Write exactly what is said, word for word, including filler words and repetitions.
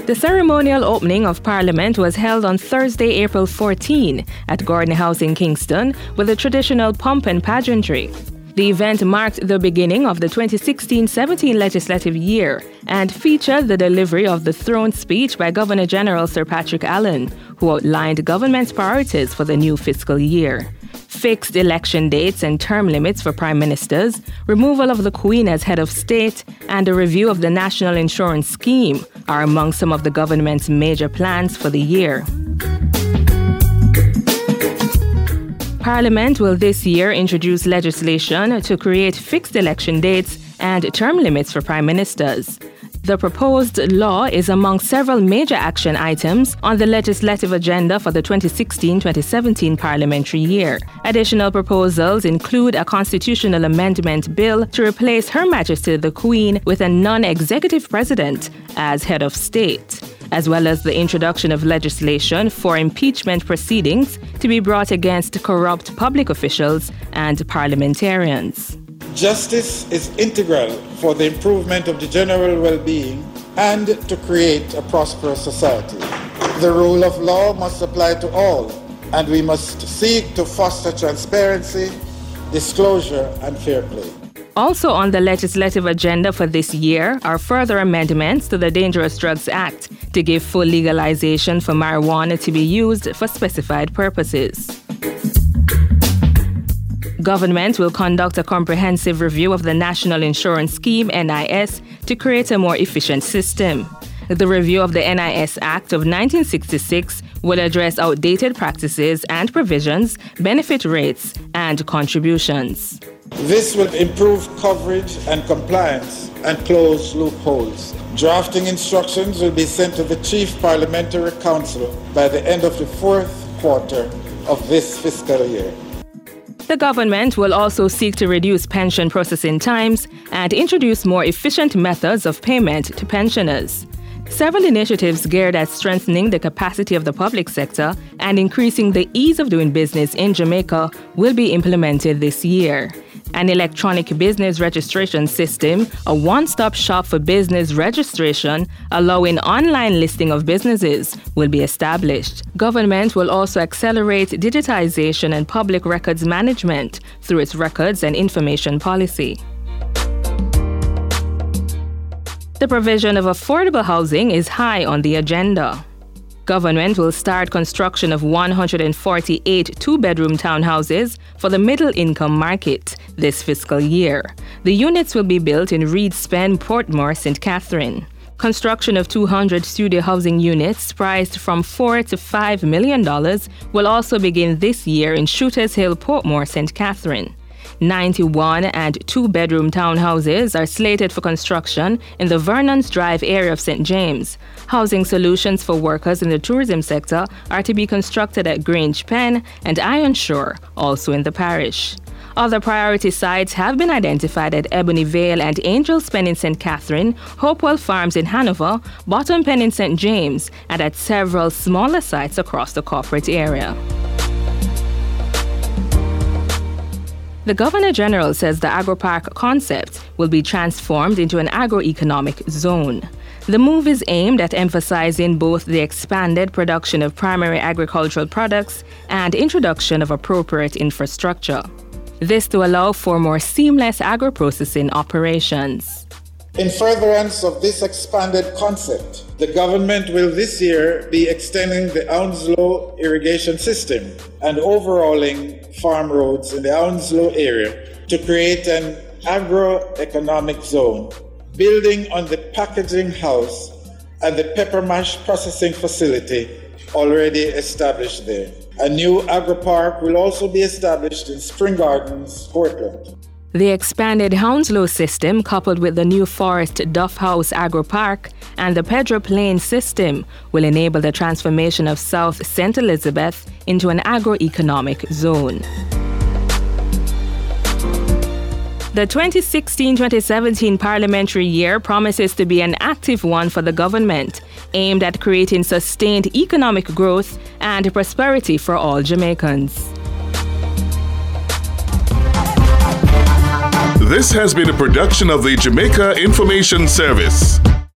The ceremonial opening of Parliament was held on Thursday, April fourteenth at Gordon House in Kingston with a traditional pomp and pageantry. The event marked the beginning of the twenty sixteen seventeen legislative year and featured the delivery of the throne speech by Governor General Sir Patrick Allen, who outlined government's priorities for the new fiscal year. Fixed election dates and term limits for prime ministers, removal of the Queen as head of state, and a review of the National Insurance Scheme are among some of the government's major plans for the year. Parliament will this year introduce legislation to create fixed election dates and term limits for prime ministers. The proposed law is among several major action items on the legislative agenda for the twenty sixteen twenty seventeen parliamentary year. Additional proposals include a constitutional amendment bill to replace Her Majesty the Queen with a non-executive president as head of state, as well as the introduction of legislation for impeachment proceedings to be brought against corrupt public officials and parliamentarians. Justice is integral for the improvement of the general well-being and to create a prosperous society. The rule of law must apply to all, and we must seek to foster transparency, disclosure, and fair play. Also on the legislative agenda for this year are further amendments to the Dangerous Drugs Act to give full legalization for marijuana to be used for specified purposes. Government will conduct a comprehensive review of the National Insurance Scheme, N I S, to create a more efficient system. The review of the N I S Act of nineteen sixty-six will address outdated practices and provisions, benefit rates, and contributions. This will improve coverage and compliance and close loopholes. Drafting instructions will be sent to the Chief Parliamentary Council by the end of the fourth quarter of this fiscal year. The government will also seek to reduce pension processing times and introduce more efficient methods of payment to pensioners. Several initiatives geared at strengthening the capacity of the public sector and increasing the ease of doing business in Jamaica will be implemented this year. An electronic business registration system, a one-stop shop for business registration, allowing online listing of businesses, will be established. Government will also accelerate digitization and public records management through its records and information policy. The provision of affordable housing is high on the agenda. Government will start construction of one hundred forty-eight two-bedroom townhouses for the middle-income market this fiscal year. The units will be built in Reedspen, Portmore, Saint Catherine. Construction of two hundred studio housing units priced from four to five million dollars will also begin this year in Shooters Hill, Portmore, Saint Catherine. ninety-one and two-bedroom townhouses are slated for construction in the Vernon's Drive area of Saint James. Housing solutions for workers in the tourism sector are to be constructed at Grange Pen and Ironshore, also in the parish. Other priority sites have been identified at Ebony Vale and Angels Pen in Saint Catherine, Hopewell Farms in Hanover, Bottom Pen in Saint James, and at several smaller sites across the corporate area. The Governor General says the AgroPark concept will be transformed into an agroeconomic zone. The move is aimed at emphasizing both the expanded production of primary agricultural products and introduction of appropriate infrastructure. This to allow for more seamless agro-processing operations. In furtherance of this expanded concept, the government will this year be extending the Hounslow irrigation system and overhauling farm roads in the Hounslow area to create an agroeconomic zone, building on the packaging house and the pepper mash processing facility already established there. A new agri-park will also be established in Spring Gardens, Portland. The expanded Hounslow system, coupled with the new Forest Duff House Agro-Park and the Pedro Plain system, will enable the transformation of South Saint Elizabeth into an agroeconomic zone. The twenty sixteen twenty seventeen parliamentary year promises to be an active one for the government, aimed at creating sustained economic growth and prosperity for all Jamaicans. This has been a production of the Jamaica Information Service.